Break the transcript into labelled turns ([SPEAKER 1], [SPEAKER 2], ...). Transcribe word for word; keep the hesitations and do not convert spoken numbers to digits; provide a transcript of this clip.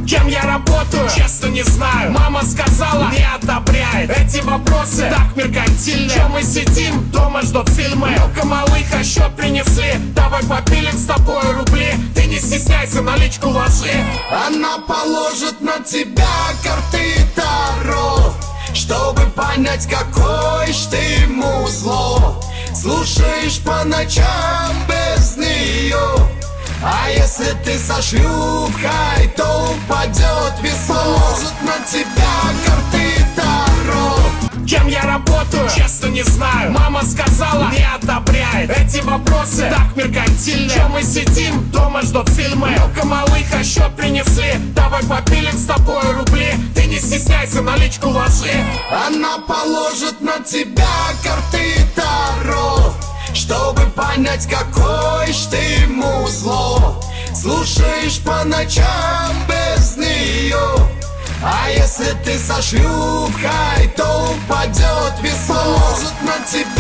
[SPEAKER 1] Кем я работаю, честно не знаю. Мама сказала, не одобряет эти вопросы, так меркантильны. Чем мы сидим, дома ждут фильмы. Ну-ка, малыха, счет принесли, давай попилим с тобой рубли. Ты не стесняйся, наличку ложи.
[SPEAKER 2] Она положит на тебя карты Таро, чтобы понять, какой ж ты музло. Слушаешь по ночам без нее, а если ты со шлюхой, то упадет весло. Положит на тебя карты Таро.
[SPEAKER 1] Кем я работаю, честно не знаю. Мама сказала, не одобряет эти вопросы, так меркантильны. Чем мы сидим, дома ждут фильмы. Ну-ка, малыха, счет принесли, давай попилим с тобой рубли. Ты не стесняйся, наличку ложи.
[SPEAKER 2] Она положит на тебя карты Таро, чтобы понять, какой ж ты музло. Слушаешь по ночам без нее, а если ты со шлюхой, то упадет весло. Положит на тебя